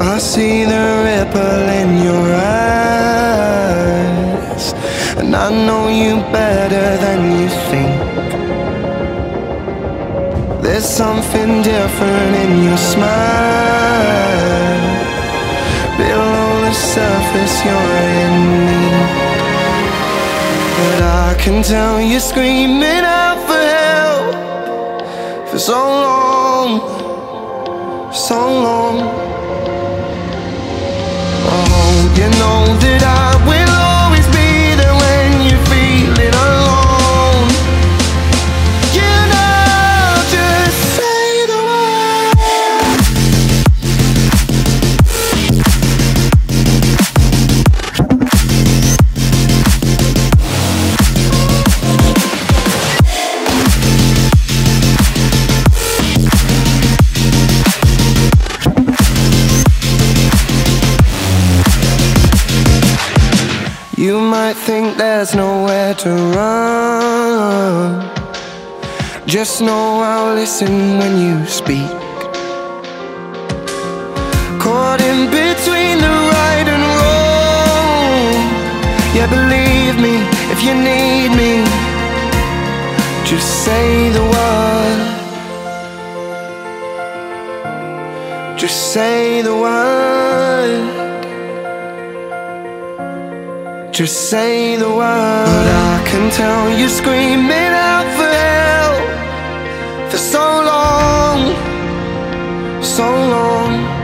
I see the ripple in your eyes, and I know you better than you think. There's something different in your smile. Below the surface you're in me, but I can tell you're screaming out for help for so long, so long. Oh, you know that I will always be there when you're feeling alone. You know, just say the word. You might think there's nowhere to run. Just know I'll listen when you speak. Caught in between the right and wrong. Yeah, believe me, if you need me, just say the word. Just say the word. Just say the word. But I can tell you screaming out for help for so long, so long.